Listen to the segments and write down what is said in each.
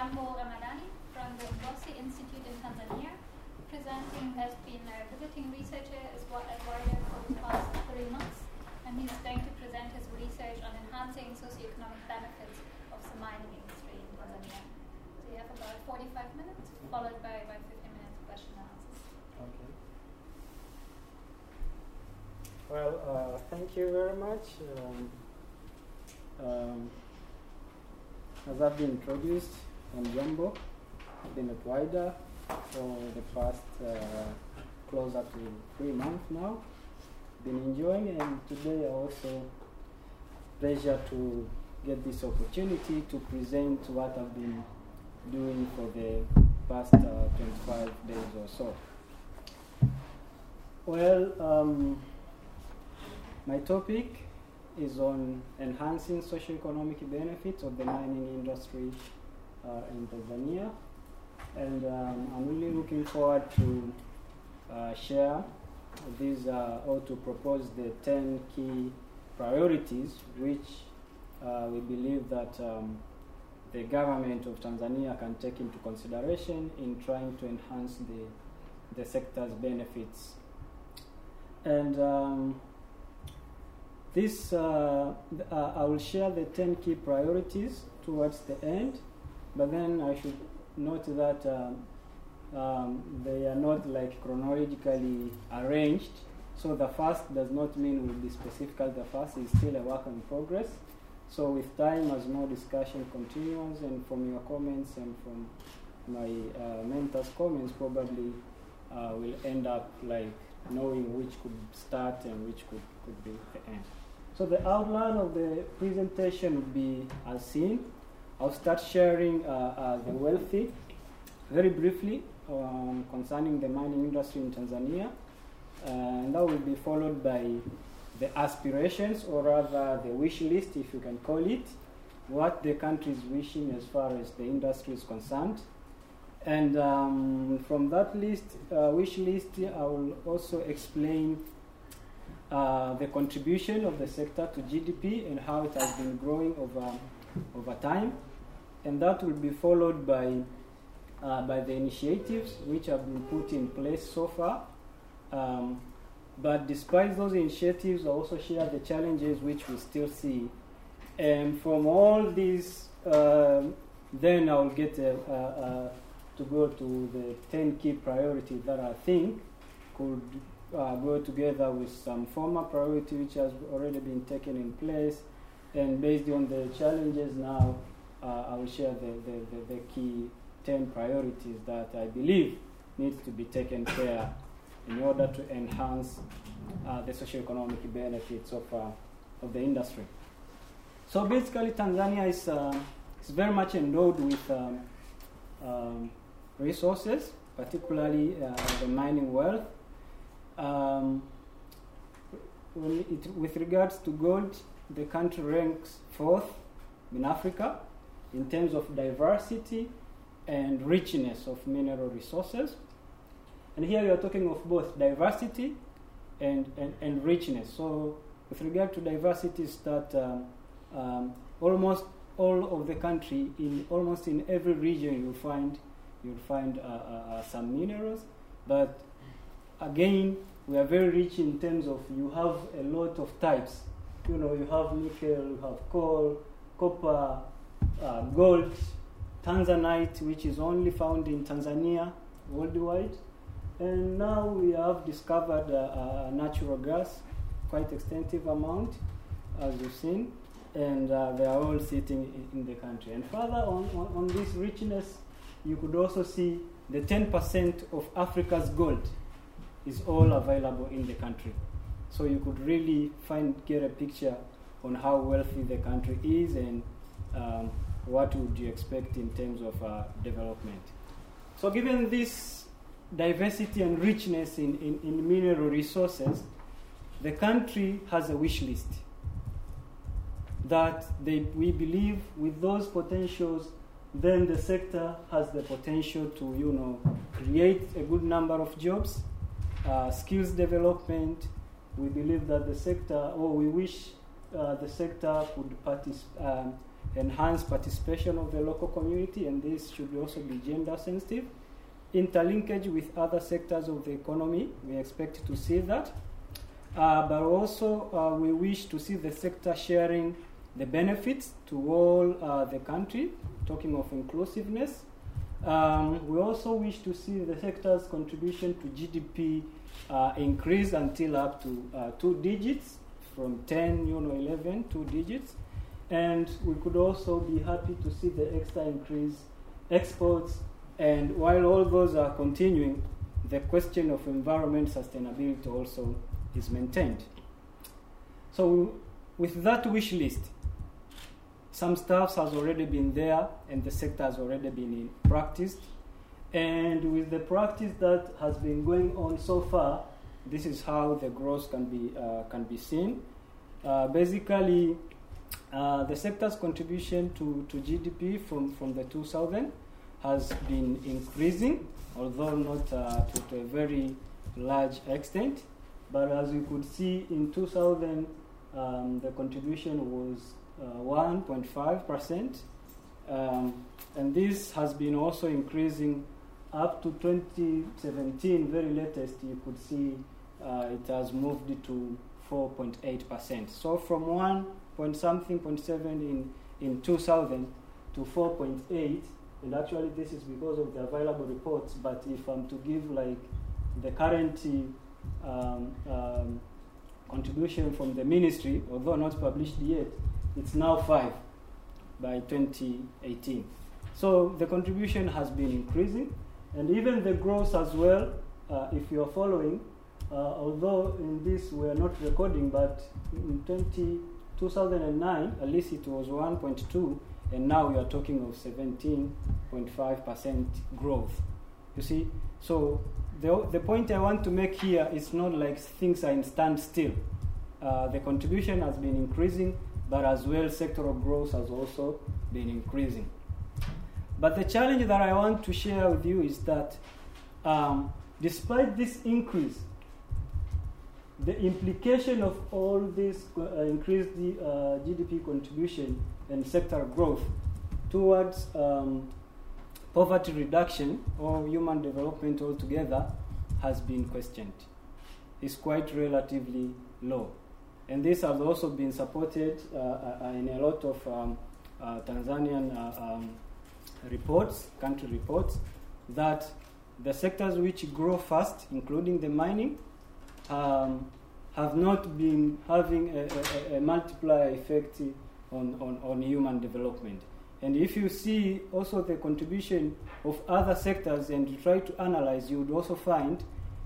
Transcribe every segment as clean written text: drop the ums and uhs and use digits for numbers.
Jambo Ramadhani from the Mbosi Institute in Tanzania. Presenting has been a visiting researcher as Wider for the past 3 months, and he's going to present his research on enhancing socioeconomic benefits of the mining industry in Tanzania. So you have about 45 minutes, followed by 15 minutes of question and answers. Okay. Well, thank you very much. As I've been introduced, I'm Jambo. I've been at Wider for the past closer to 3 months now. Been enjoying, and today I also pleasure to get this opportunity to present what I've been doing for the past 25 days or so. Well, my topic is on enhancing socioeconomic benefits of the mining industry in Tanzania, and I'm really looking forward to share these or to propose the 10 key priorities which we believe that the government of Tanzania can take into consideration in trying to enhance the sector's benefits. And I will share the 10 key priorities towards the end, but then I should note that they are not like chronologically arranged. So the first does not mean will be specifically the first, is still a work in progress. So with time, as more discussion continues, and from your comments and from my mentor's comments, probably we'll end up like knowing which could start and which could be the end. So the outline of the presentation would be as seen. I'll start sharing the wealthy very briefly concerning the mining industry in Tanzania, and that will be followed by the aspirations, or rather the wish list, if you can call it, what the country is wishing as far as the industry is concerned. And from that list, wish list, I will also explain the contribution of the sector to GDP and how it has been growing over time. And that will be followed by the initiatives which have been put in place so far. But despite those initiatives, I also share the challenges which we still see. And from all these, then I will get to go to the 10 key priorities that I think could go together with some former priority which has already been taken in place. And based on the challenges now, I will share the key 10 priorities that I believe needs to be taken care in order to enhance the socioeconomic benefits of the industry. So basically, Tanzania is very much endowed with resources, particularly the mining wealth. With regards to gold, the country ranks 4th in Africa in terms of diversity and richness of mineral resources. And here we are talking of both diversity and richness. So with regard to diversity, is that almost all of the country, almost in every region, you'll find some minerals. But again, we are very rich in terms of you have a lot of types. You have nickel, you have coal, copper, gold, Tanzanite, which is only found in Tanzania worldwide. And now we have discovered natural gas, quite extensive amount, as you've seen, and they are all sitting in the country. And further on this richness, you could also see the 10% of Africa's gold is all available in the country. So you could really get a picture on how wealthy the country is and what would you expect in terms of development. So given this diversity and richness in mineral resources, the country has a wish list that we believe with those potentials, then the sector has the potential to create a good number of jobs, skills development. We believe that the sector, or we wish the sector could enhance participation of the local community, and this should also be gender sensitive. Interlinkage with other sectors of the economy, we expect to see that. But also we wish to see the sector sharing the benefits to all the country, talking of inclusiveness. We also wish to see the sector's contribution to GDP increase until up to 2 digits, from 10, 11, 2 digits. And we could also be happy to see the extra increase exports. And while all those are continuing, the question of environment sustainability also is maintained. So with that wish list, some stuff has already been there and the sector has already been practiced. And with the practice that has been going on so far, this is how the growth can be seen. Basically, the sector's contribution to GDP from the 2000 has been increasing, although not to a very large extent. But as you could see, in 2000, the contribution was 1.5%. And this has been also increasing up to 2017, very latest, you could see it has moved to 4.8%. So from 1.7 in 2000 to 4.8, and actually this is because of the available reports, but if I'm to give like the current contribution from the ministry, although not published yet, it's now 5 by 2018. So the contribution has been increasing, and even the growth as well, if you're following, although in this we are not recording, but in 2009, at least it was 1.2, and now we are talking of 17.5% growth. You see? So the point I want to make here is not like things are in standstill. The contribution has been increasing, but as well sectoral growth has also been increasing. But the challenge that I want to share with you is that despite this increase, the implication of all this increased GDP contribution and sector growth towards poverty reduction or human development altogether has been questioned. It's quite relatively low. And this has also been supported in a lot of Tanzanian reports, country reports, that the sectors which grow fast, including the mining, have not been having a multiplier effect on human development. And if you see also the contribution of other sectors and you try to analyze, you would also find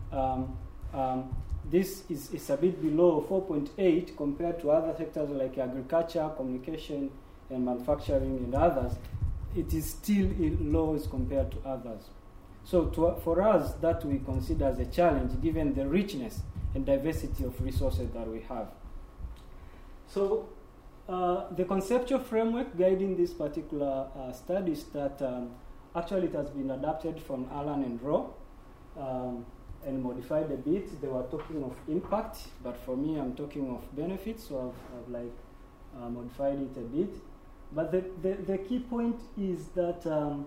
this is a bit below 4.8 compared to other sectors like agriculture, communication, and manufacturing and others. It is still low as compared to others. So for us, that we consider as a challenge given the richness and diversity of resources that we have. So the conceptual framework guiding this particular study is that actually it has been adapted from Allen and Rowe and modified a bit. They were talking of impact, but for me I'm talking of benefits, so I've modified it a bit. But the key point is that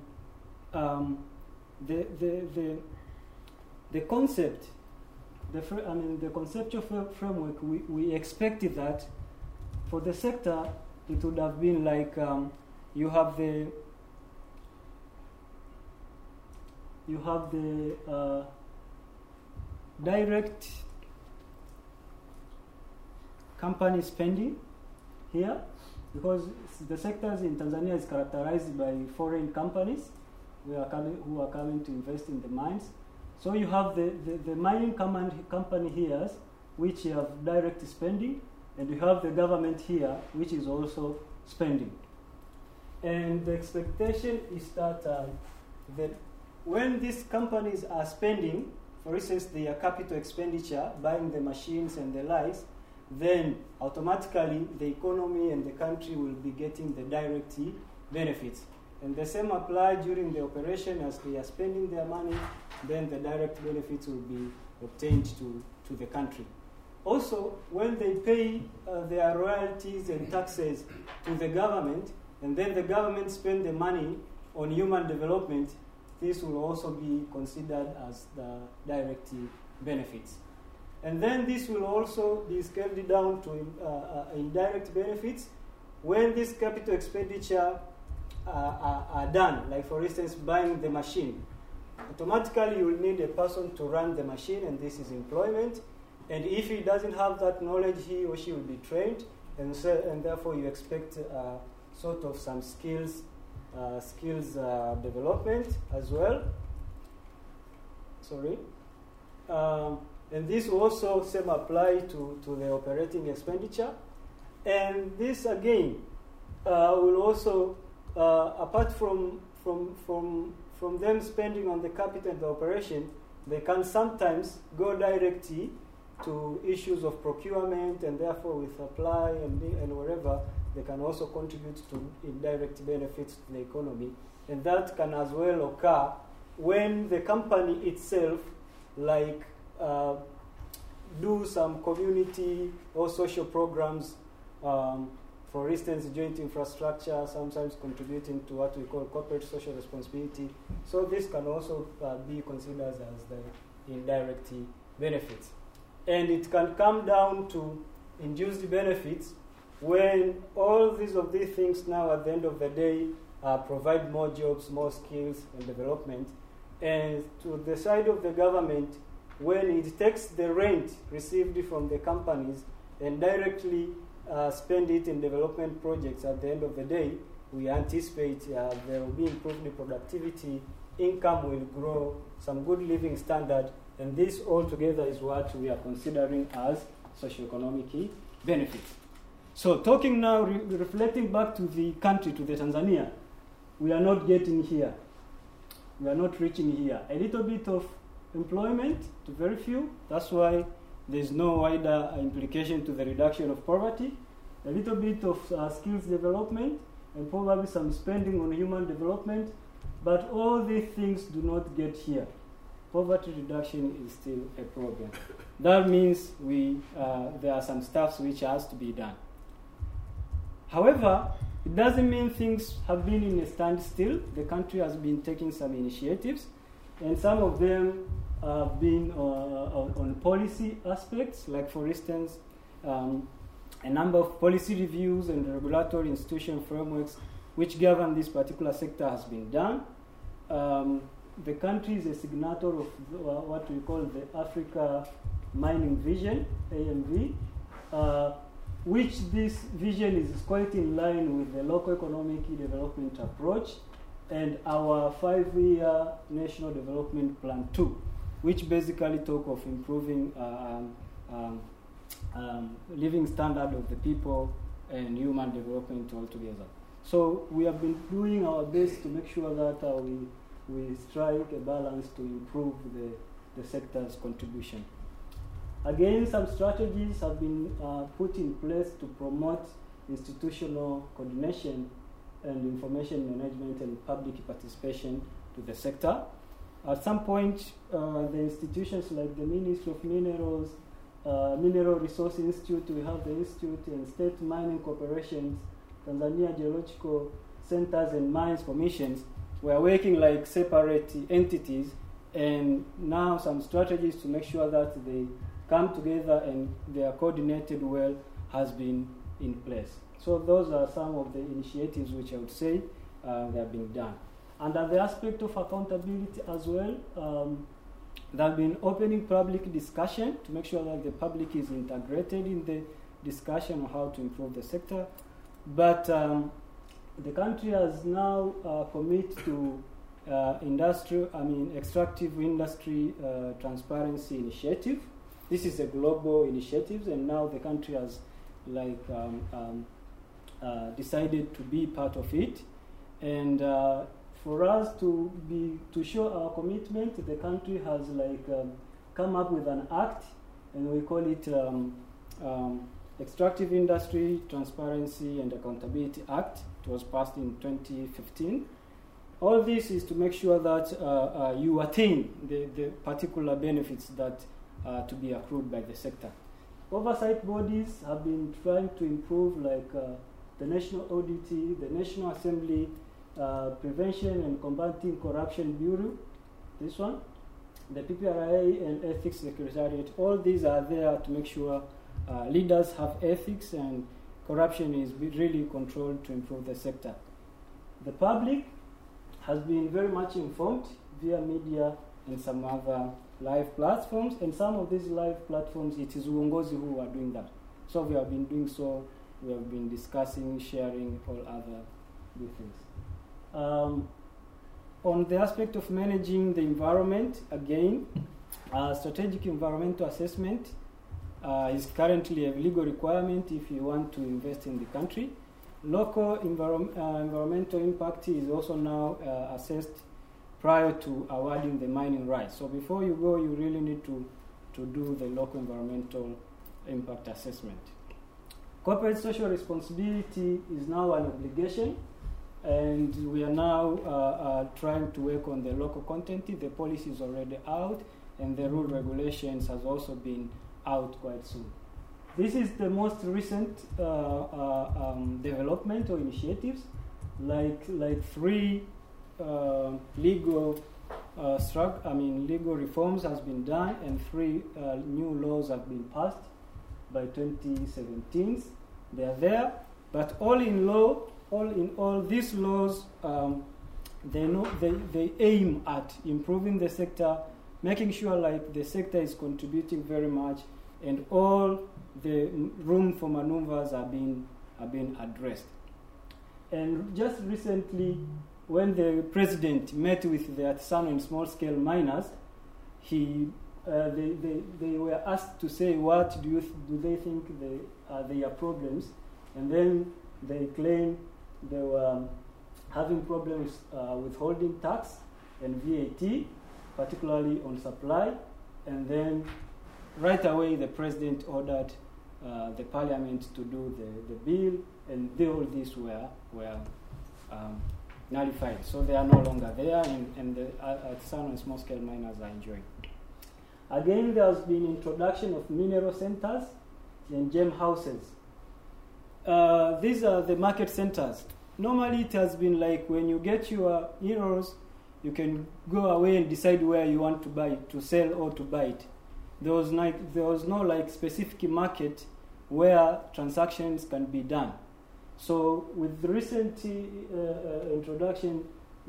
the concept, the conceptual framework, we expected that for the sector it would have been like you have the direct company spending here, because the sectors in Tanzania is characterized by foreign companies who are coming to invest in the mines. So you have the mining company here, which have direct spending, and you have the government here, which is also spending. And the expectation is that when these companies are spending, for instance, their capital expenditure, buying the machines and the likes, then automatically the economy and the country will be getting the direct benefits. And the same apply during the operation. As they are spending their money, then the direct benefits will be obtained to the country. Also, when they pay their royalties and taxes to the government, and then the government spend the money on human development, this will also be considered as the direct benefits. And then this will also be scaled down to indirect benefits when this capital expenditure are done, like for instance buying the machine. Automatically you will need a person to run the machine, and this is employment. And if he doesn't have that knowledge, he or she will be trained, and therefore you expect sort of some skills development as well. Sorry. And this will also same apply to the operating expenditure. And this again will also, apart from them spending on the capital and the operation, they can sometimes go directly to issues of procurement, and therefore with supply and wherever, they can also contribute to indirect benefits to the economy. And that can as well occur when the company itself, like, do some community or social programs, for instance, joint infrastructure, sometimes contributing to what we call corporate social responsibility. So this can also be considered as the indirect benefits. And it can come down to induced benefits when all these things now at the end of the day provide more jobs, more skills and development. And to the side of the government, when it takes the rent received from the companies and directly spend it in development projects, at the end of the day, we anticipate there will be improved productivity, income will grow, some good living standard, and this altogether is what we are considering as socioeconomic benefits. So talking now, reflecting back to the country, to the Tanzania, we are not getting here. We are not reaching here. A little bit of employment to very few. That's why there's no wider implication to the reduction of poverty. A little bit of skills development, and probably some spending on human development. But all these things do not get here. Poverty reduction is still a problem. That means there are some stuff which has to be done. However, it doesn't mean things have been in a standstill. The country has been taking some initiatives, and some of them have been on policy aspects, like for instance, a number of policy reviews and regulatory institution frameworks which govern this particular sector has been done. The country is a signatory of what we call the Africa Mining Vision, AMV, which this vision is quite in line with the local economic development approach and our 5-year National Development Plan 2, which basically talk of improving living standard of the people and human development altogether. So we have been doing our best to make sure that we strike a balance to improve the sector's contribution. Again, some strategies have been put in place to promote institutional coordination and information management and public participation to the sector. At some point, the institutions like the Ministry of Minerals, Mineral Resource Institute, we have the Institute, and state mining corporations, Tanzania Geological Centers and Mines Commissions, were working like separate entities, and now some strategies to make sure that they come together and they are coordinated well has been in place. So those are some of the initiatives which I would say they have been done. Under the aspect of accountability as well, there have been opening public discussion to make sure that the public is integrated in the discussion on how to improve the sector. But the country has now committed to extractive industry transparency initiative. This is a global initiative, and now the country has decided to be part of it. And for us to show our commitment, the country has come up with an act, and we call it Extractive Industry Transparency and Accountability Act. It was passed in 2015. All this is to make sure that you attain the particular benefits that to be accrued by the sector. Oversight bodies have been trying to improve the National Audit, the National Assembly Prevention and Combating Corruption Bureau, this one, the PPRA and Ethics Secretariat. All these are there to make sure leaders have ethics and corruption is really controlled to improve the sector. The public has been very much informed via media and some other live platforms, and some of these live platforms, it is Uongozi who are doing that. So we have been doing so, we have been discussing, sharing, all other good things. On the aspect of managing the environment, again, strategic environmental assessment is currently a legal requirement if you want to invest in the country. Local environmental impact is also now assessed prior to awarding the mining rights. So before you go, you really need to do the local environmental impact assessment. Corporate social responsibility is now an obligation, and we are now trying to work on the local content. The policy is already out, and the rule regulations has also been out quite soon. This is the most recent development or initiatives, like 3 legal reforms has been done, and 3 new laws have been passed by 2017. They are there, but all in all, these laws they aim at improving the sector, making sure like the sector is contributing very much, and all the room for maneuvers are being addressed. And just recently, when the president met with the artisanal and small-scale miners, they were asked to say what do they think are their problems, and then they claimed they were having problems withholding tax and VAT, particularly on supply, and then right away the president ordered the parliament to do the bill, and all these were nullified. So they are no longer there, and the artisanal and small-scale miners are enjoying. Again, there has been introduction of mineral centers and gem houses. These are the market centers. Normally it has been like when you get your euros, you can go away and decide where you want to buy it, to sell or to buy it. There was no specific market where transactions can be done. So with the recent introduction,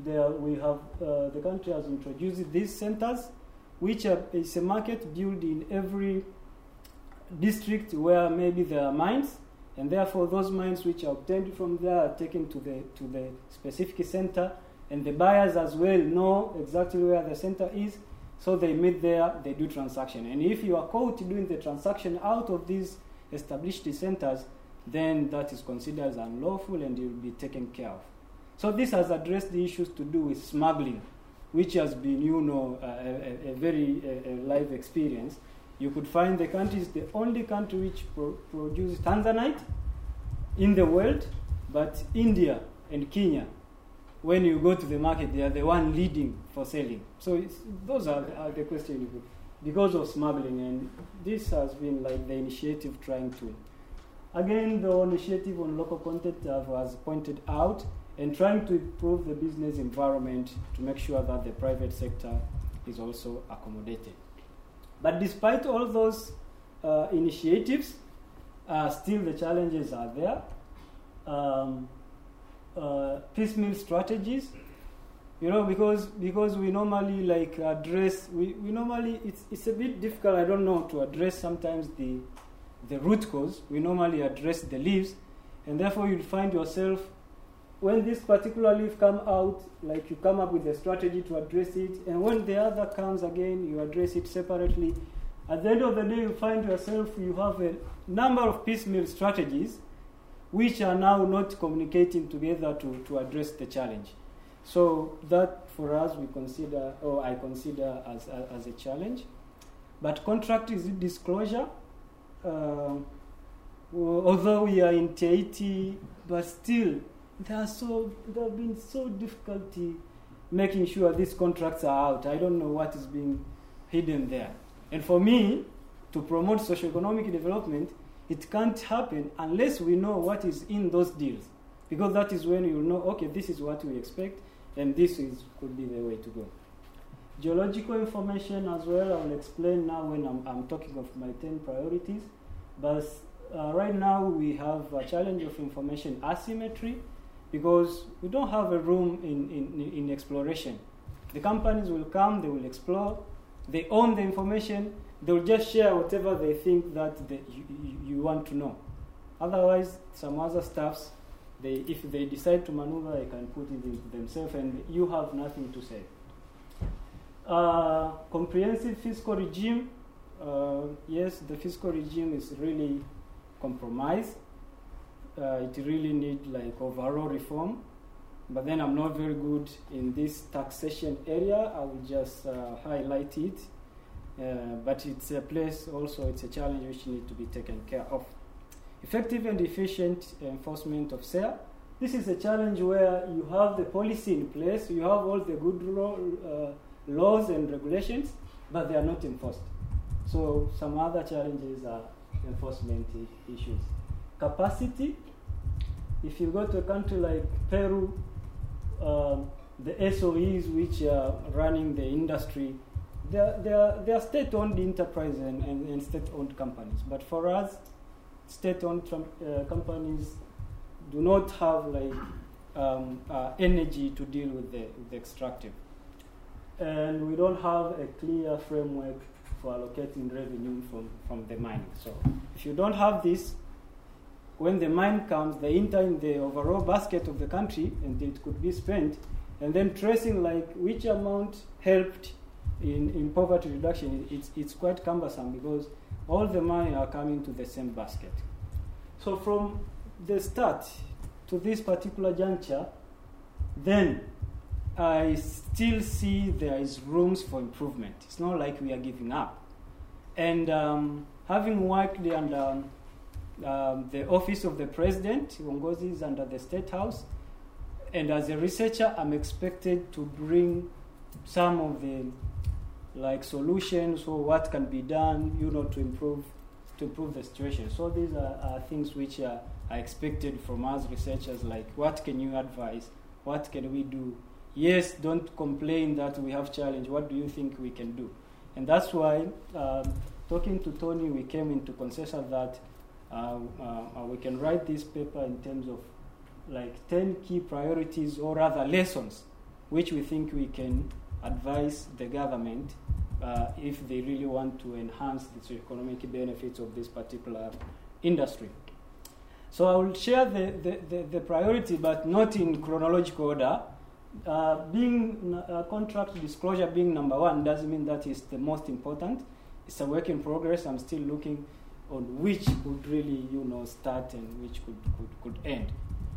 the country has introduced these centers, which is a market built in every district where maybe there are mines, and therefore those mines which are obtained from there are taken to the specific center, and the buyers as well know exactly where the center is, so they meet there, they do transaction. And if you are caught doing the transaction out of these established centers, then that is considered as unlawful and you will be taken care of. So this has addressed the issues to do with smuggling, which has been, a very live experience. You could find the country is the only country which produces Tanzanite in the world, but India and Kenya, when you go to the market, they are the one leading for selling. So those are the questions because of smuggling, and this has been like the initiative trying to. Again, the initiative on local content was pointed out, and trying to improve the business environment to make sure that the private sector is also accommodated. But despite all those initiatives, still the challenges are there. Piecemeal strategies, because we normally address, we normally, it's a bit difficult, I don't know, to address sometimes the root cause. We normally address the leaves, and therefore you'll find yourself, when this particular leaf come out, like you come up with a strategy to address it, and when the other comes again, you address it separately. At the end of the day, you find yourself, you have a number of piecemeal strategies which are now not communicating together to address the challenge. So that for us we consider, or I consider as a challenge. But contract disclosure, although we are in T80, but still there have been so difficulty making sure these contracts are out. I don't know what is being hidden there. And for me, to promote socio-economic development, it can't happen unless we know what is in those deals, because that is when you know, okay, this is what we expect, and could be the way to go. Geological information as well, I will explain now when I'm talking of my 10 priorities. But right now we have a challenge of information asymmetry, because we don't have a room in exploration. The companies will come, they will explore, they own the information, they will just share whatever they think that you want to know. Otherwise, some other stuffs, if they decide to maneuver, they can put it into themselves, and you have nothing to say. Comprehensive fiscal regime. Yes, the fiscal regime is really compromised. It really needs like overall reform. But then I'm not very good in this taxation area. I will just highlight it. But it's a place also, it's a challenge which needs to be taken care of. Effective and efficient enforcement of SARE. This is a challenge where you have the policy in place, you have all the good laws and regulations, but they are not enforced. So some other challenges are enforcement issues. Capacity. If you go to a country like Peru, the SOEs which are running the industry, they are state-owned enterprises and state-owned companies. But for us, state-owned companies do not have energy to deal with the extractive. And we don't have a clear framework for allocating revenue from the mining. So if you don't have this, when the mine comes, they enter in the overall basket of the country, and it could be spent, and then tracing which amount helped in poverty reduction, it's quite cumbersome, because all the money are coming to the same basket. So from the start to this particular juncture, then I still see there is rooms for improvement. It's not like we are giving up. And having worked under the office of the president, Uongozi is under the State House, and as a researcher, I'm expected to bring some of the solutions or what can be done, to improve the situation. So these are things which are expected from us researchers, what can you advise? What can we do? Yes, don't complain that we have challenge. What do you think we can do? And that's why, talking to Tony, we came into consensus that we can write this paper in terms of 10 key priorities, or rather lessons, which we think we can advise the government if they really want to enhance the economic benefits of this particular industry. So I will share the priority, but not in chronological order. Being contract disclosure being number one doesn't mean that is the most important. It's a work in progress. I'm still looking on which could really, start and which could end.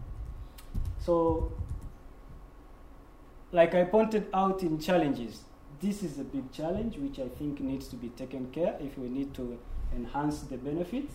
So, like I pointed out in challenges, this is a big challenge which I think needs to be taken care if we need to enhance the benefits.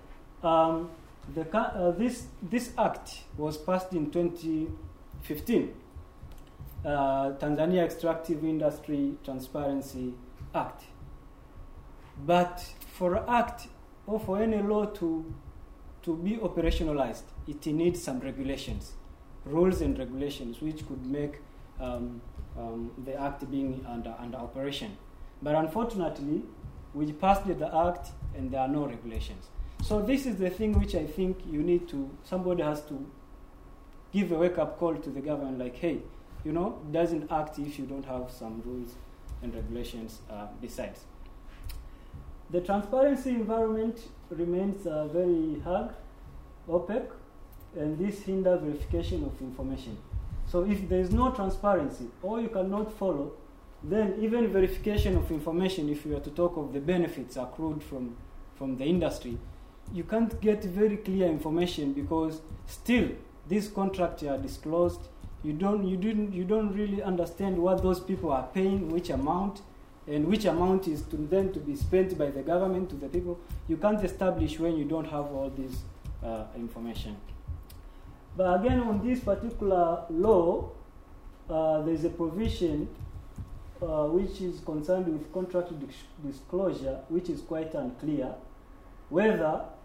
This act was passed in 2015, Tanzania Extractive Industry Transparency Act. But for an act or for any law to be operationalized, it needs some regulations, rules and regulations, which could make the act being under operation. But unfortunately, we passed the act and there are no regulations. So this is the thing which I think somebody has to give a wake-up call to the government, hey, doesn't act if you don't have some rules and regulations besides. The transparency environment remains very hard, opaque, and this hinders verification of information. So if there is no transparency or you cannot follow, then even verification of information, if you are to talk of the benefits accrued from the industry, you can't get very clear information, because still these contracts are disclosed. You don't really understand what those people are paying, which amount, and which amount is to be spent by the government to the people. You can't establish when you don't have all this information. But again, on this particular law, there's a provision which is concerned with contract disclosure, which is quite unclear, whether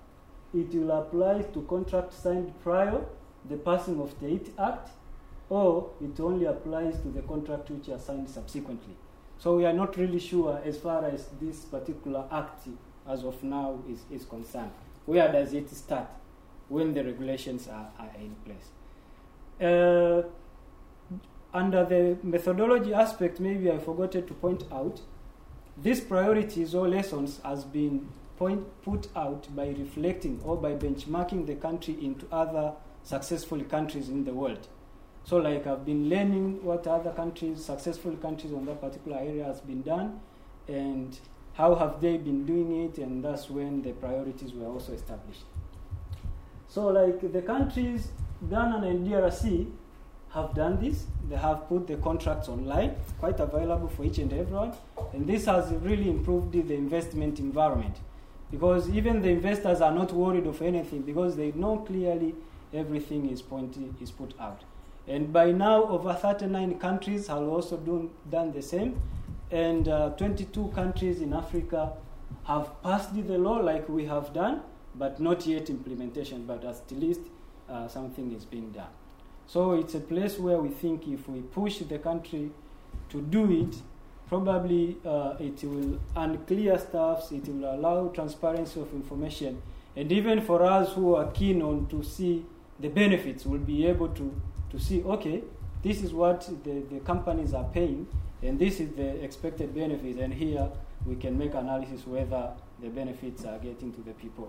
it will apply to contracts signed prior the passing of the IT Act, or it only applies to the contract which are signed subsequently. So we are not really sure as far as this particular act as of now is concerned. Where does it start when the regulations are in place? Under the methodology aspect, maybe I forgot to point out, these priorities or lessons has been put out by reflecting or by benchmarking the country into other successful countries in the world. So like I've been learning what other countries, successful countries on that particular area has been done, and how have they been doing it, and that's when the priorities were also established. So like the countries, Ghana and DRC, have done this. They have put the contracts online, quite available for each and everyone, and this has really improved the investment environment, because even the investors are not worried of anything because they know clearly everything is put out. And by now, over 39 countries have also done the same, and 22 countries in Africa have passed the law like we have done, but not yet implementation, but at least something is being done. So it's a place where we think if we push the country to do it, probably it will unclear stuff, it will allow transparency of information, and even for us who are keen on to see the benefits, we'll be able to see, okay, this is what the companies are paying, and this is the expected benefit, and here we can make analysis whether the benefits are getting to the people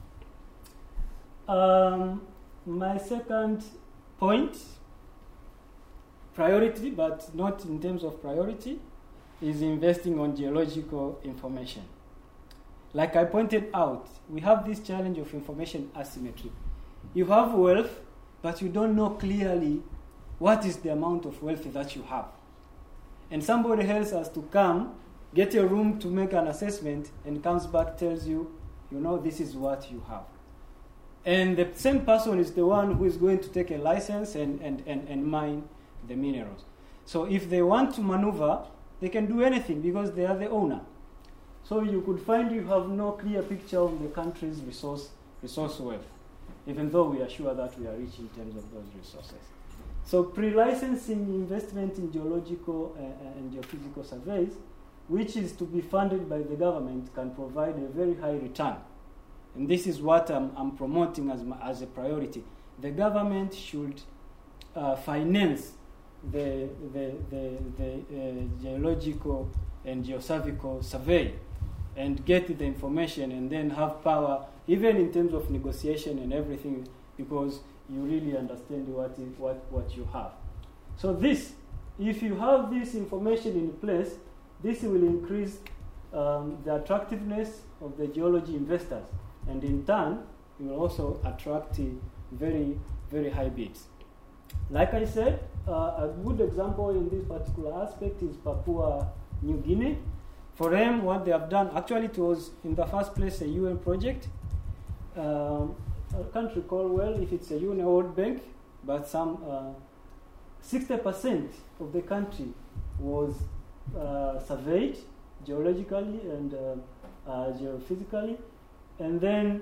or not. My second point, priority, but not in terms of priority, is investing on geological information. Like I pointed out, we have this challenge of information asymmetry. You have wealth, but you don't know clearly what is the amount of wealth that you have. And somebody else has to come, get a room to make an assessment, and comes back, tells you, this is what you have. And the same person is the one who is going to take a license and mine the minerals. So if they want to maneuver, they can do anything because they are the owner. So you could find you have no clear picture of the country's resource wealth, even though we are sure that we are rich in terms of those resources. So pre-licensing investment in geological and geophysical surveys, which is to be funded by the government, can provide a very high return. And this is what I'm promoting as a priority. The government should finance the geological and geocervical survey and get the information, and then have power, even in terms of negotiation and everything, because you really understand what you have. So this, if you have this information in place, this will increase the attractiveness of the geology investors, and in turn, it will also attract very, very high bids. Like I said, a good example in this particular aspect is Papua New Guinea. For them, what they have done, actually it was in the first place a UN project. I can't recall well if it's a UN World Bank, but some 60% of the country was surveyed geologically and geophysically, and then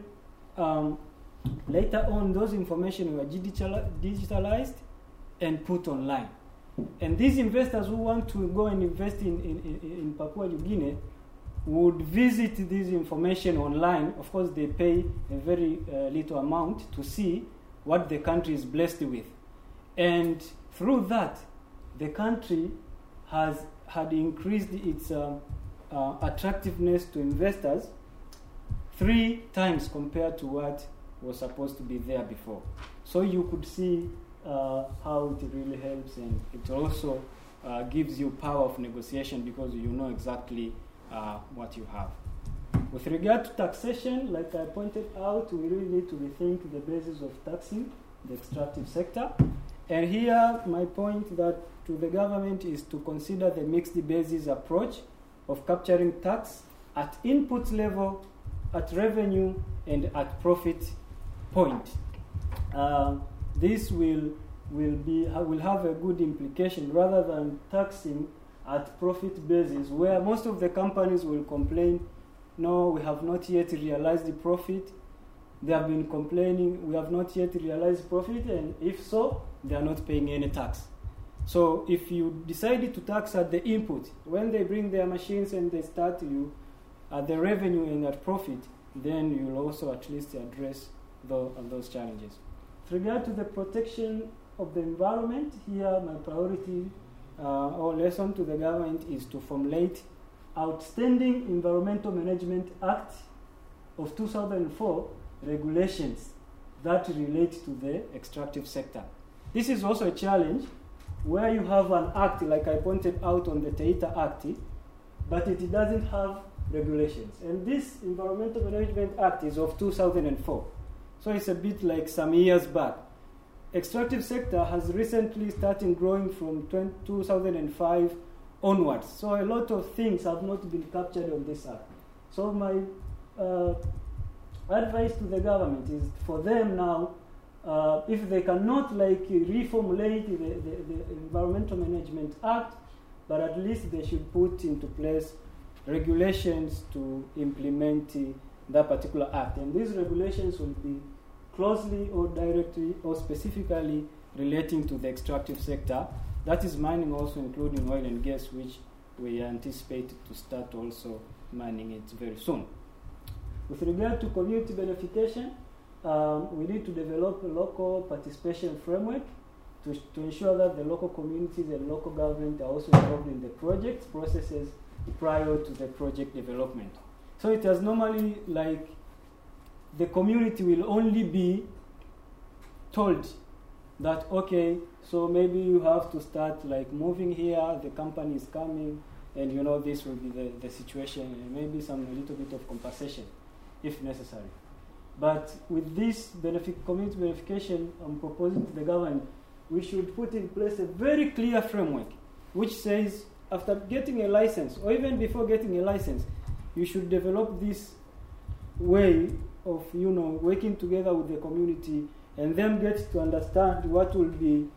later on those information were digitalized and put online. And these investors who want to go and invest in Papua New Guinea would visit this information online. Of course, they pay a very little amount to see what the country is blessed with. And through that, the country had increased its attractiveness to investors 3 times compared to what was supposed to be there before. So you could see how it really helps, and it also gives you power of negotiation because you know exactly what you have. With regard to taxation, like I pointed out, we really need to rethink the basis of taxing the extractive sector. And here, my point that to the government is to consider the mixed basis approach of capturing tax at input level, at revenue, and at profit point. This will have a good implication rather than taxing at profit basis, where most of the companies will complain, no, we have not yet realized the profit. they have been complaining, we have not yet realized profit, and if so, they are not paying any tax. So if you decided to tax at the input, when they bring their machines and they start you at the revenue and at profit, then you will also at least address those challenges. With regard to the protection of the environment, here my priority or lesson to the government is to formulate outstanding Environmental Management Act of 2004 regulations that relate to the extractive sector. This is also a challenge where you have an act, like I pointed out on the Taita Act, but it doesn't have regulations. And this Environmental Management Act is of 2004. So it's a bit like some years back. Extractive sector has recently started growing from 2005 onwards. So a lot of things have not been captured on this act. So my advice to the government is for them now, if they cannot reformulate the Environmental Management Act, but at least they should put into place regulations to implement that particular act. And these regulations will be closely or directly or specifically relating to the extractive sector. That is mining, also including oil and gas, which we anticipate to start also mining it very soon. With regard to community benefitation, we need to develop a local participation framework to ensure that the local communities and local government are also involved in the project processes prior to the project development. So it has normally the community will only be told that, okay, so maybe you have to start moving here, the company is coming, and this will be the situation, and maybe a little bit of compensation if necessary. But with this community verification, I'm proposing to the government, we should put in place a very clear framework which says after getting a license, or even before getting a license, you should develop this way of working together with the community, and then get to understand what will be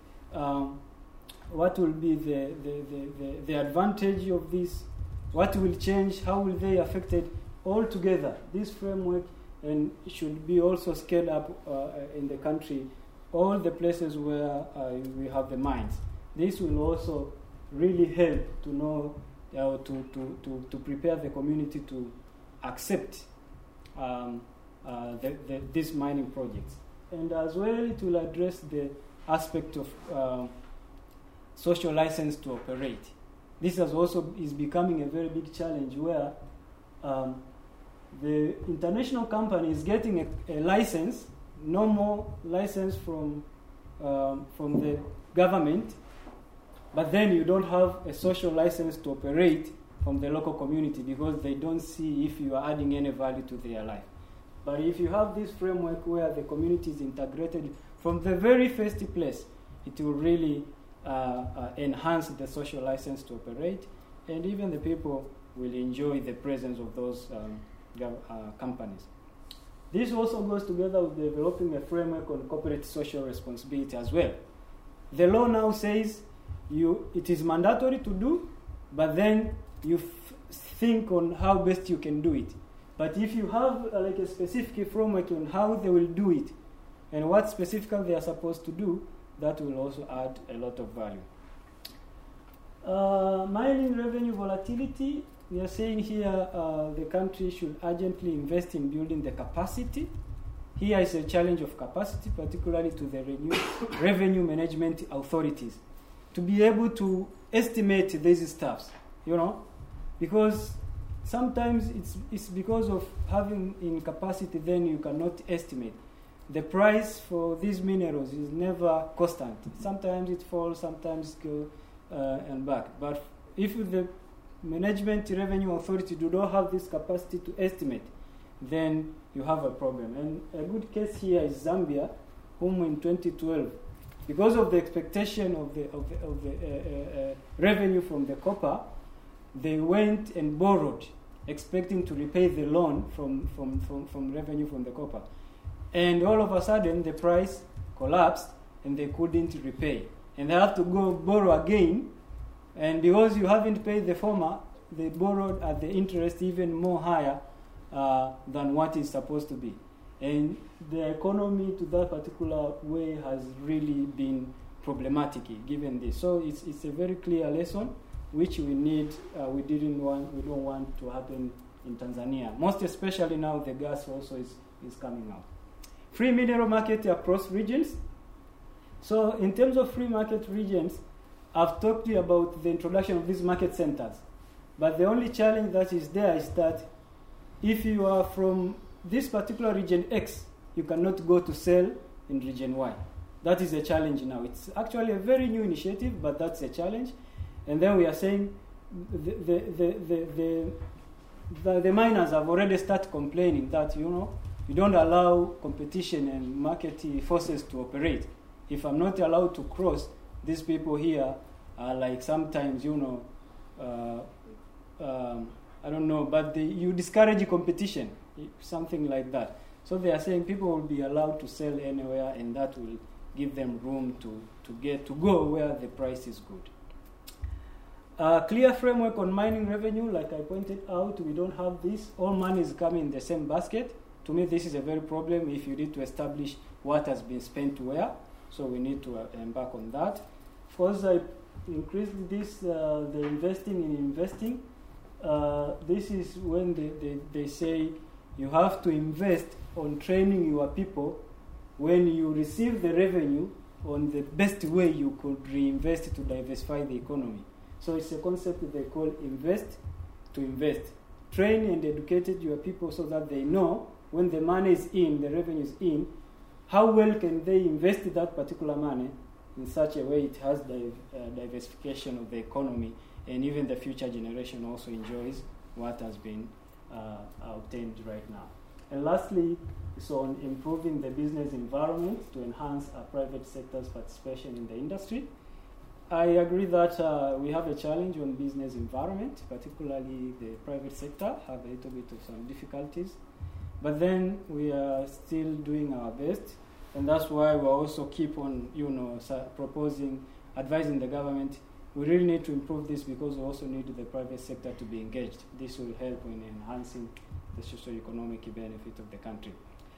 the advantage of this, what will change, how will they affected all together. This framework and should be also scaled up in the country, all the places where we have the mines. This will also really help to know to prepare the community to accept these mining projects. And as well, it will address the aspect of social license to operate. This is becoming a very big challenge where the international company is getting a license, no more license from the government, but then you don't have a social license to operate from the local community because they don't see if you are adding any value to their life. But if you have this framework where the community is integrated from the very first place, it will really enhance the social license to operate, and even the people will enjoy the presence of those companies. This also goes together with developing a framework on corporate social responsibility as well. The law now says it is mandatory to do, but then you think on how best you can do it. But if you have a specific framework on how they will do it and what specifically they are supposed to do, that will also add a lot of value. Mining revenue volatility. We are saying here the country should urgently invest in building the capacity. Here is a challenge of capacity, particularly to the revenue management authorities, to be able to estimate these stuffs, because sometimes it's because of having incapacity, then you cannot estimate. The price for these minerals is never constant. Sometimes it falls, sometimes it goes and back. But if the management revenue authority do not have this capacity to estimate, then you have a problem. And a good case here is Zambia, whom in 2012, because of the expectation of the revenue from the copper, they went and borrowed, expecting to repay the loan from revenue from the copper. And all of a sudden, the price collapsed, and they couldn't repay. And they have to go borrow again, and because you haven't paid the former, they borrowed at the interest even more higher than what is supposed to be. And the economy to that particular way has really been problematic given this. So it's a very clear lesson which we need. We don't want to happen in Tanzania. Most especially now the gas also is coming out. Free mineral market across regions. So in terms of free market regions, I've talked to you about the introduction of these market centers. But the only challenge that is there is that if you are from this particular region X, you cannot go to sell in region Y. That is a challenge now. It's actually a very new initiative, but that's a challenge. And then we are saying the miners have already started complaining that, you don't allow competition and market forces to operate. If I'm not allowed to cross, these people here are like sometimes, I don't know, but you discourage competition, something like that. So they are saying people will be allowed to sell anywhere, and that will give them room to go where the price is good. Clear framework on mining revenue, like I pointed out, we don't have this. All money is coming in the same basket. To me, this is a very problem if you need to establish what has been spent where. So we need to embark on that. First, I increased this, the investing in investing. This is when they say you have to invest on training your people when you receive the revenue on the best way you could reinvest to diversify the economy. So it's a concept that they call invest to invest. Train and educate your people so that they know when the money is in, the revenue is in, how well can they invest that particular money in such a way it has diversification of the economy, and even the future generation also enjoys what has been obtained right now. And lastly, so on improving the business environment to enhance our private sector's participation in the industry. I agree that we have a challenge on business environment, particularly the private sector have a little bit of some difficulties. But then we are still doing our best, and that's why we also keep on, proposing, advising the government. We really need to improve this because we also need the private sector to be engaged. This will help in enhancing the socio-economic benefit of the country.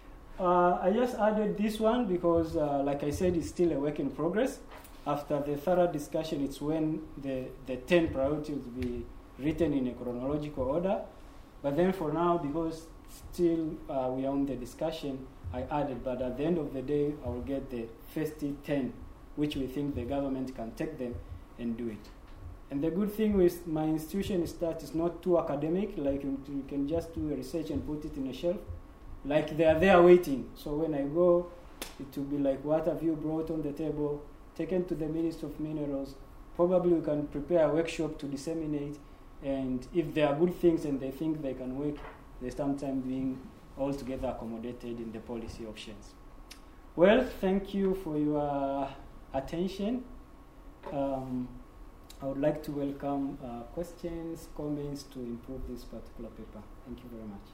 I just added this one because, like I said, it's still a work in progress. After the thorough discussion, it's when the 10 priorities will be written in a chronological order. But then for now, because still we are on the discussion, I added, but at the end of the day, I will get the first 10, which we think the government can take them and do it. And the good thing with my institution is that it's not too academic, like you can just do a research and put it in a shelf. Like they are there waiting. So when I go, it will be like, what have you brought on the table? Taken to the Ministry of Minerals. Probably we can prepare a workshop to disseminate, and if there are good things and they think they can work, they sometimes being altogether accommodated in the policy options. Well, thank you for your attention. I would like to welcome questions, comments to improve this particular paper. Thank you very much.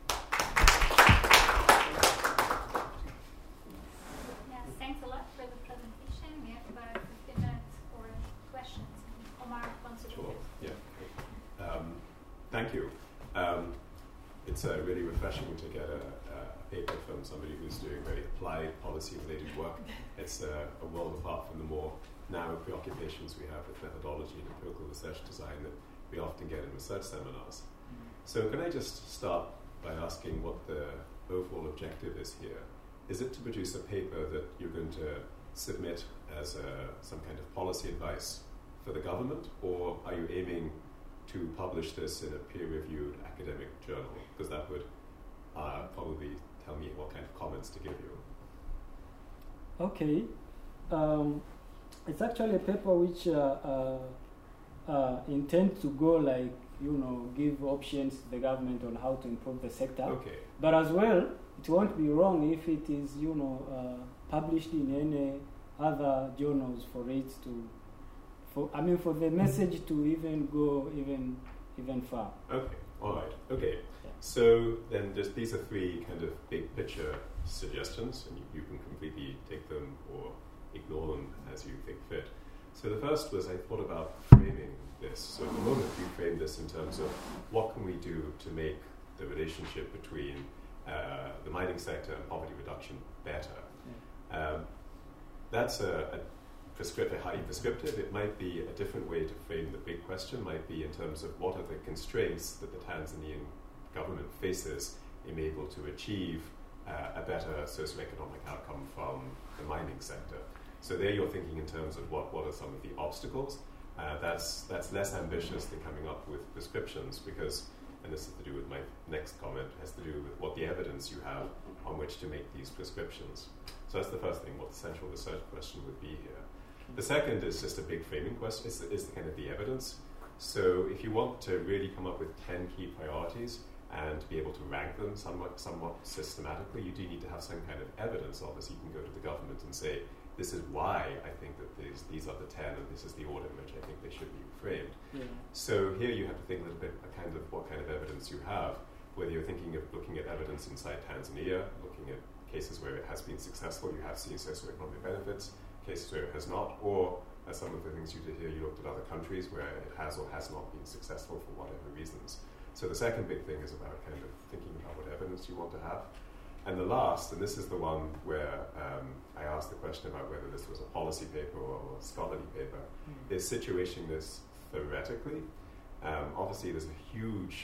Yes, thanks a lot for the presentation. We have about 15 minutes for questions. Omar wants to go. Sure. Yeah. Thank you. It's really refreshing to get a paper from somebody who's doing very applied policy-related work. It's a world apart from the more narrow preoccupations we have with methodology and empirical research design that we often get in research seminars. So can I just start by asking what the overall objective is here? Is it to produce a paper that you're going to submit as some kind of policy advice for the government, or are you aiming to publish this in a peer-reviewed academic journal? Because that would probably tell me what kind of comments to give you. Okay. It's actually a paper which intends to go like, give options to the government on how to improve the sector. Okay. But as well, it won't be wrong if it is, published in any other journals for it to, for the message to even go even far. Okay. All right. Okay. Yeah. So then these are three kind of big picture suggestions, and you can completely take them or ignore them as you think fit. So the first was I thought about framing this. So at the moment you frame this in terms of what can we do to make the relationship between the mining sector and poverty reduction better. Yeah. That's highly prescriptive. It might be a different way to frame the big question, might be in terms of what are the constraints that the Tanzanian government faces in being able to achieve a better socioeconomic outcome from the mining sector. So there you're thinking in terms of what are some of the obstacles. That's less ambitious than coming up with prescriptions because, and this is to do with my next comment, has to do with what the evidence you have on which to make these prescriptions. So that's the first thing, what the central research question would be here. The second is just a big framing question, is the kind of the evidence. So if you want to really come up with 10 key priorities and be able to rank them somewhat systematically, you do need to have some kind of evidence. Obviously, you can go to the government and say, this is why I think that these are the 10 and this is the order in which I think they should be framed. Yeah. So here you have to think a little bit what kind of evidence you have, whether you're thinking of looking at evidence inside Tanzania, looking at cases where it has been successful, you have seen socioeconomic benefits, cases where it has not, or as some of the things you did here, you looked at other countries where it has or has not been successful for whatever reasons. So the second big thing is about kind of thinking about what evidence you want to have. And the last, and this is the one where I asked the question about whether this was a policy paper or a scholarly paper, is situating this theoretically. Obviously, there's a huge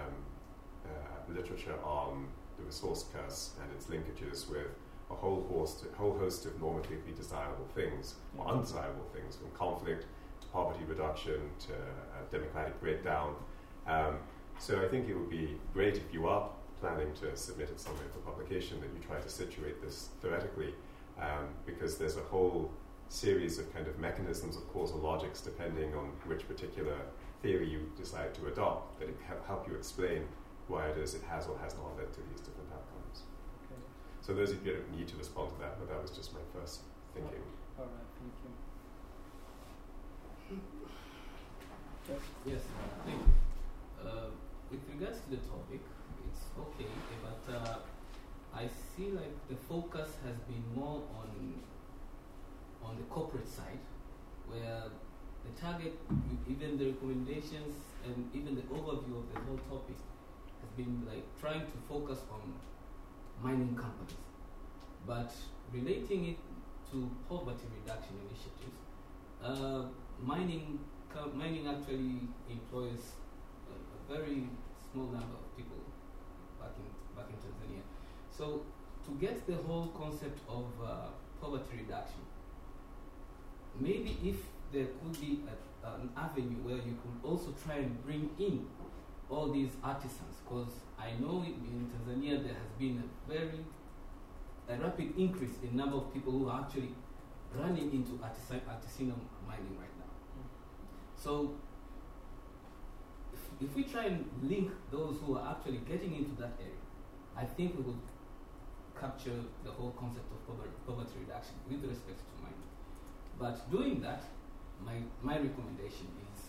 literature on the resource curse and its linkages with a whole host of normatively desirable things, or undesirable things, from conflict to poverty reduction to democratic breakdown. So I think it would be great if you are planning to submit it somewhere for publication that you try to situate this theoretically, because there's a whole series of kind of mechanisms of causal logics depending on which particular theory you decide to adopt that it can help you explain why it is it has or has not led to these different outcomes. Okay. So those of you don't need to respond to that, but that was just my first thinking. All right, thank you. Yes, thank you. With regards to the topic, it's okay, but I see like the focus has been more on the corporate side, where the target, even the recommendations and even the overview of the whole topic has been like trying to focus on mining companies, but relating it to poverty reduction initiatives. Mining actually employs a very small number of people back in Tanzania. So to get the whole concept of poverty reduction, maybe if there could be an avenue where you could also try and bring in all these artisans, because I know in Tanzania there has been a rapid increase in number of people who are actually running into artisanal mining right now. So if we try and link those who are actually getting into that area, I think we would capture the whole concept of poverty reduction with respect to mining. But doing that, my recommendation is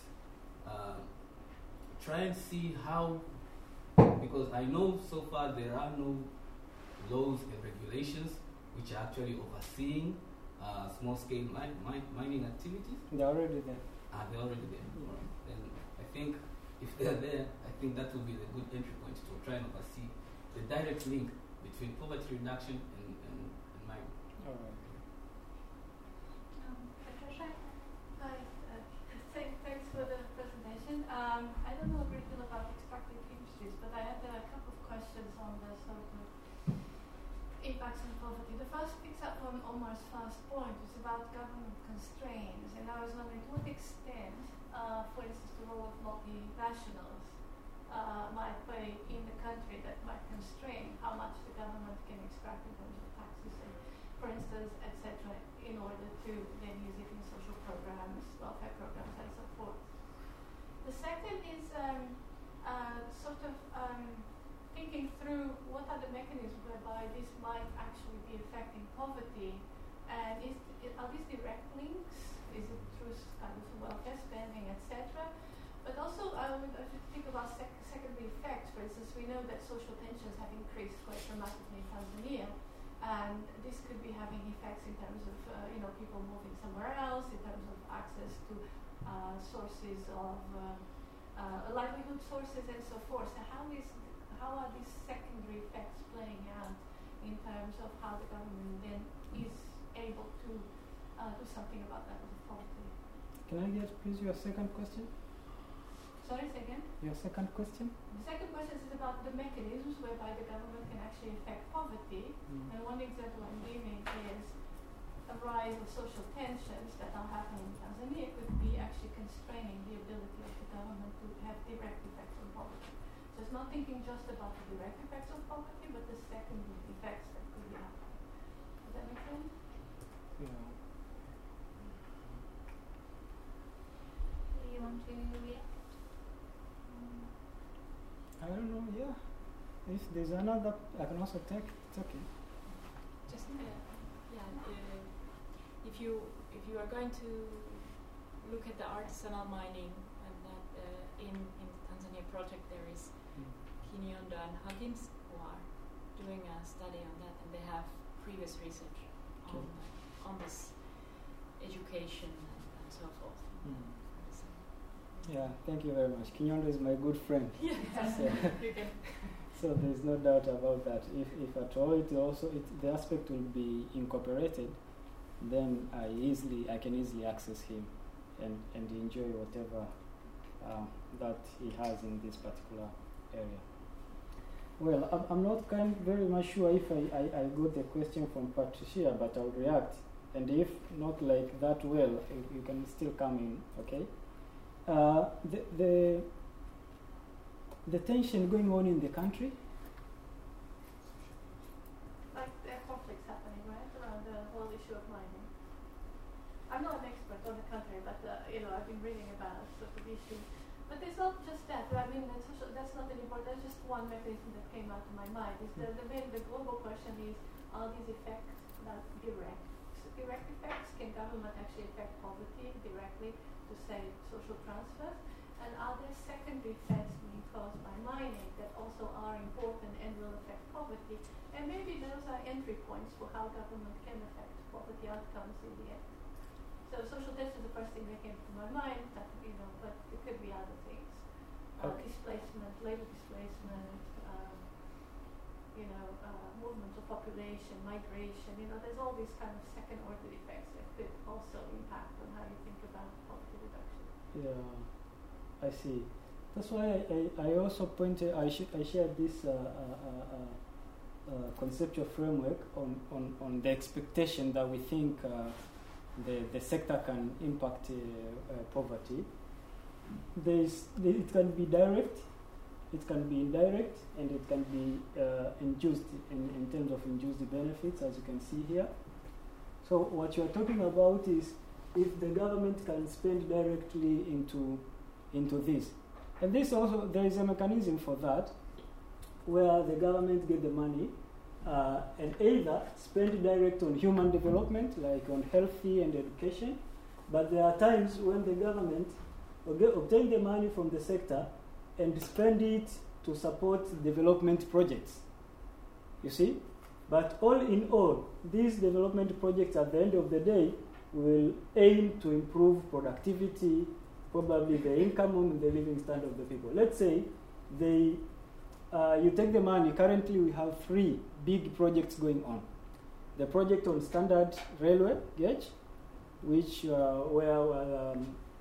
try and see how, because I know so far there are no laws and regulations which are actually overseeing small-scale mining activities. They're already there. They're already there. Then I think if they're there, I think that will be the good entry point to try and oversee the direct link between poverty reduction and mining. All right. Patricia? Hi, thanks for the presentation. I don't know a great deal about extractive industries, but I had a couple of questions on the sort of impacts on poverty. The first picks up on Omar's first point, it's about government constraints, and I was wondering to what extent, for instance, the role of multinationals might play in the country that might constrain how much the government can extract in terms of taxes, and, for instance, etc., in order to then use it in social programs, welfare programs, and so forth. The second is thinking through what are the mechanisms whereby this might actually be affecting poverty, and are these direct links? Is it through kind of welfare spending, etc.? But also, I should think about secondary effects. For instance, we know that social tensions have increased quite dramatically in Tanzania, and this could be having effects in terms of people moving somewhere else, in terms of access to sources of livelihood sources, and so forth. So how how are these secondary effects playing out in terms of how the government then is able to do something about that poverty? Can I get please your second question? Sorry, say again? Your second question? The second question is about the mechanisms whereby the government can actually affect poverty. And one example I'm giving is a rise of social tensions that are happening in Tanzania could be actually constraining the ability of the government to have direct effects on poverty. So it's not thinking just about the direct effects of poverty, but the secondary effects that could be happening. Does that make sense? Yeah. Do you want to react? I don't know, yeah. If there's another, I can also take, it's okay. Just if you are going to look at the artisanal mining, and that in the Tanzania project there is Kinyondo and Huggins who are doing a study on that, and they have previous research on this education and so forth. Yeah, thank you very much. Kinyondo is my good friend. Yeah, So there's no doubt about that. If at all the aspect will be incorporated, then I can easily access him and enjoy whatever that he has in this particular area. Well, I'm not very much sure if I got the question from Patricia, but I'll react. And if not like that, well, you can still come in, okay? The tension going on in the country. Like there are conflicts happening, right, around the whole issue of mining. I'm not an expert on the country, but I've been reading about sort of issues. But it's not just that. I mean, that's not an important. That's just one mechanism that came out of my mind. Is the global question is: are these effects not direct effects? Can government actually affect poverty directly to say social transfers? And are there secondary effects being caused by mining that also are important and will affect poverty? And maybe those are entry points for how government can affect poverty outcomes in the end. So social tension is the first thing that came to my mind, but it could be other things. Displacement, labor displacement, movement of population, migration, there's all these kind of second order effects that could also impact on how you think about poverty reduction. Yeah, I see. That's why I also I shared this conceptual framework on the expectation that we think the sector can impact poverty. It can be direct, it can be indirect, and it can be induced in terms of induced benefits, as you can see here. So what you are talking about is if the government can spend directly into this. And this also, there is a mechanism for that, where the government get the money and either spend direct on human development, like on healthy and education, but there are times when the government obtain the money from the sector and spend it to support development projects. You see? But all in all, these development projects at the end of the day will aim to improve productivity, probably the income and the living standard of the people. Let's say you take the money. Currently we have 3 big projects going on. The project on standard railway gauge, which where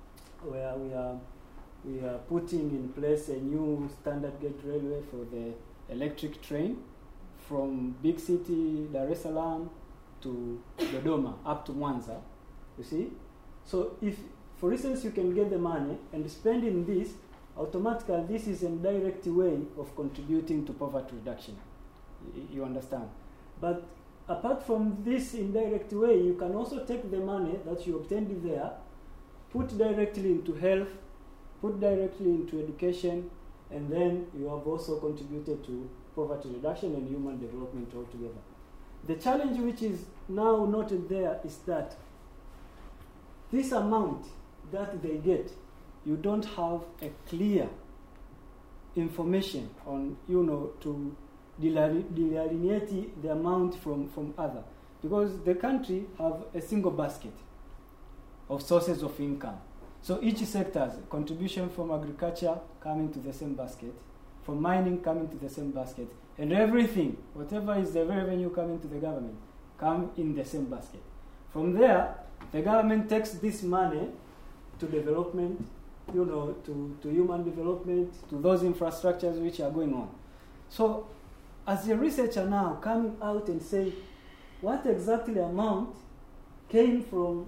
we are putting in place a new standard gauge railway for the electric train from big city Dar es Salaam to Dodoma up to Mwanza. You see? So if, for instance, you can get the money and spend in this, automatically this is a direct way of contributing to poverty reduction. You understand? But apart from this indirect way, you can also take the money that you obtained there, put directly into health, put directly into education, and then you have also contributed to poverty reduction and human development altogether. The challenge which is now noted there is that this amount that they get, you don't have a clear information on, to delineate the amount from other. Because the country have a single basket of sources of income. So each sector's contribution from agriculture coming to the same basket, from mining come into the same basket. And everything, whatever is the revenue coming to the government, come in the same basket. From there, the government takes this money to development, to human development, to those infrastructures which are going on. So, as a researcher now, coming out and say, what exactly amount came from,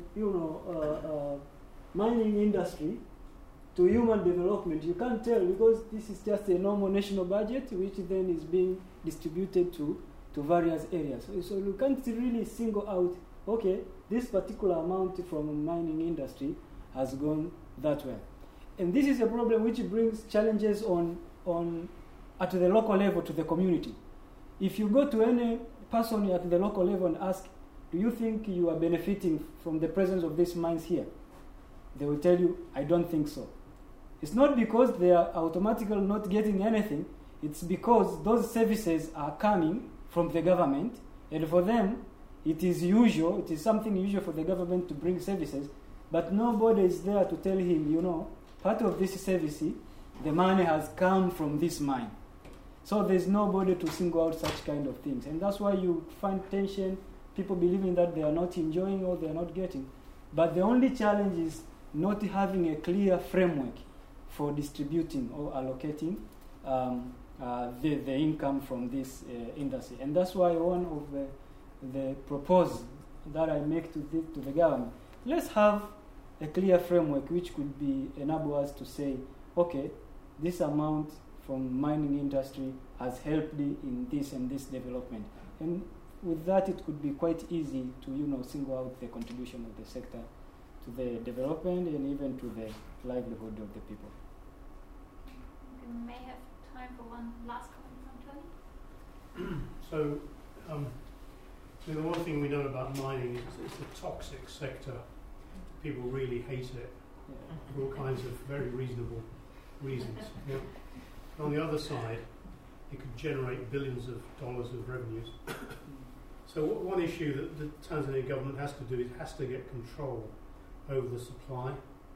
mining industry to human development, you can't tell, because this is just a normal national budget which then is being distributed to various areas. So you can't really single out, okay, this particular amount from mining industry has gone that way. And this is a problem which brings challenges at the local level to the community. If you go to any person at the local level and ask, do you think you are benefiting from the presence of these mines here? They will tell you, I don't think so. It's not because they are automatically not getting anything, it's because those services are coming from the government, and for them, it is something usual for the government to bring services, but nobody is there to tell him, part of this service, the money has come from this mine. So there's nobody to single out such kind of things. And that's why you find tension, people believing that they are not enjoying or they are not getting. But the only challenge is not having a clear framework for distributing or allocating the income from this industry. And that's why one of the proposals that I make to the government, let's have a clear framework which could enable us to say, okay, this amount from mining industry has helped in this and this development. And with that, it could be quite easy to single out the contribution of the sector to the development and even to the livelihood of the people. We may have time for one last comment from Tony. So, the one thing we know about mining is it's a toxic sector. People really hate it for all kinds of very reasonable reasons. Yeah. On the other side, it could generate billions of dollars of revenues. So one issue that the Tanzanian government has to do is has to get control over the supply,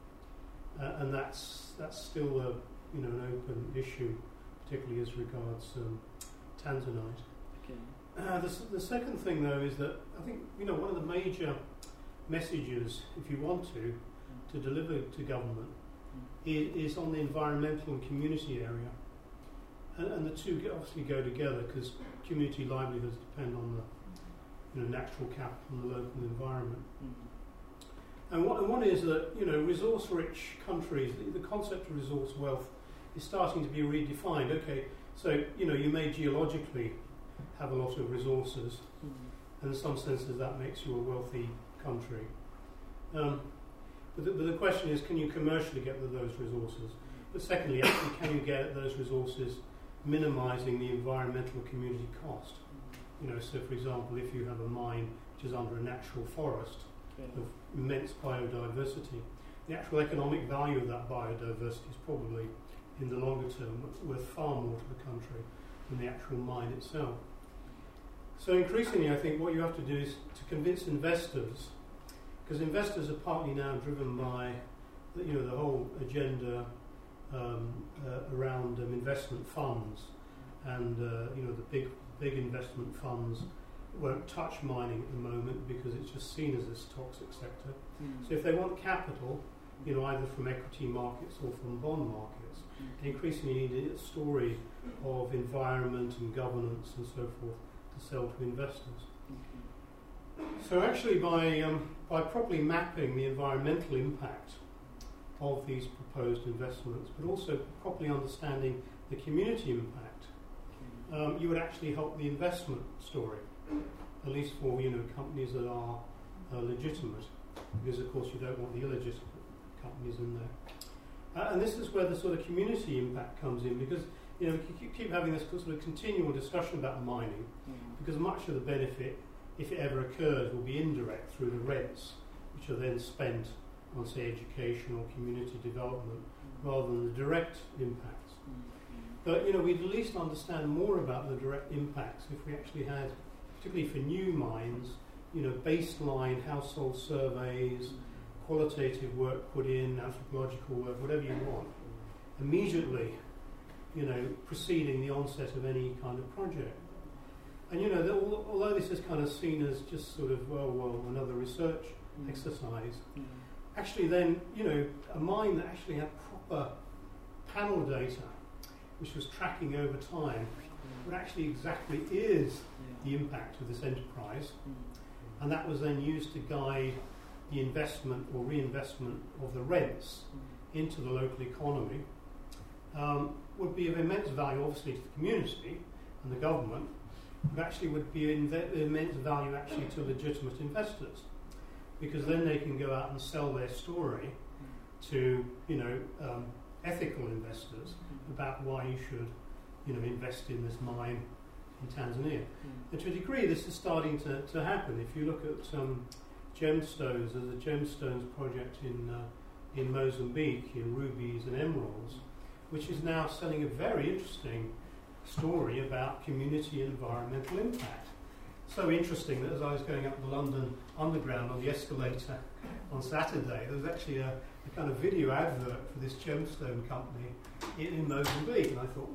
and that's still an open issue, particularly as regards Tanzanite. Okay. The second thing, though, is that I think one of the major messages, if you want to deliver to government, is on the environmental and community area. And the two obviously go together because community livelihoods depend on the natural capital and the local environment. Mm-hmm. And one is that resource-rich countries, the concept of resource wealth is starting to be redefined. Okay, so you may geologically have a lot of resources, and in some senses that makes you a wealthy country. But the question is, can you commercially get those resources? But secondly, actually, can you get those resources minimising the environmental community cost? So for example, if you have a mine which is under a natural forest of immense biodiversity, the actual economic value of that biodiversity is probably, in the longer term, worth far more to the country than the actual mine itself. So increasingly, I think what you have to do is to convince investors, because investors are partly now driven by the whole agenda around investment funds, and the big investment funds won't touch mining at the moment because it's just seen as this toxic sector. So if they want capital, either from equity markets or from bond markets, they increasingly need a story of environment and governance and so forth to sell to investors. So actually, by properly mapping the environmental impact of these proposed investments, but also properly understanding the community impact, you would actually help the investment story, at least for companies that are legitimate, because of course you don't want the illegitimate companies in there. And this is where the sort of community impact comes in, because we keep having this sort of continual discussion about mining, because much of the benefit, if it ever occurs, will be indirect through the rents, which are then spent on, say, education or community development, rather than the direct impacts. But we'd at least understand more about the direct impacts if we actually had, particularly for new mines, baseline household surveys, qualitative work put in, anthropological work, whatever you want. Immediately, preceding the onset of any kind of project. And although this is kind of seen as just sort of another research exercise, actually then a mine that actually had proper panel data, which was tracking over time, what actually exactly is the impact of this enterprise, and that was then used to guide the investment or reinvestment of the rents into the local economy, would be of immense value, obviously, to the community and the government, but actually would be immense value actually to legitimate investors, because then they can go out and sell their story to ethical investors about why you should invest in this mine in Tanzania. And to a degree, this is starting to happen. If you look at gemstones, there's a gemstones project in Mozambique, in rubies and emeralds, which is now selling a very interesting story about community and environmental impact. So interesting that as I was going up the London Underground on the escalator on Saturday, there was actually a kind of video advert for this gemstone company in Mozambique, and I thought,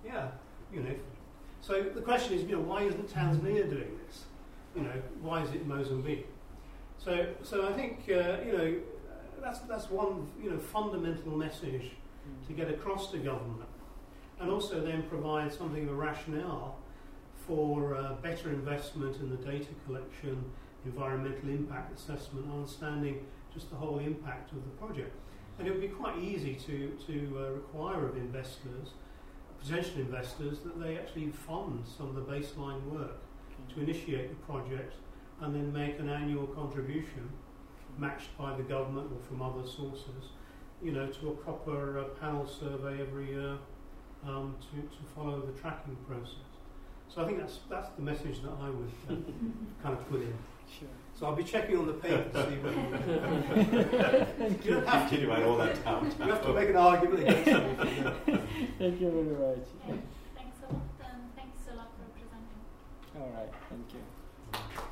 So the question is, why isn't Tanzania doing this? Why is it Mozambique? So I think that's one fundamental message to get across to government, and also then provide something of a rationale for better investment in the data collection, environmental impact assessment, understanding just the whole impact of the project. And it would be quite easy to require of investors, potential investors, that they actually fund some of the baseline work to initiate the project and then make an annual contribution matched by the government or from other sources, to a proper panel survey every year to follow the tracking process. So I think that's the message that I would kind of put in. Sure. So I'll be checking on the paper to see whether you don't have to. Can you write all that down? You have to make an argument against it. Thank you very much. Thanks a lot, and thanks a lot for presenting. All right, thank you.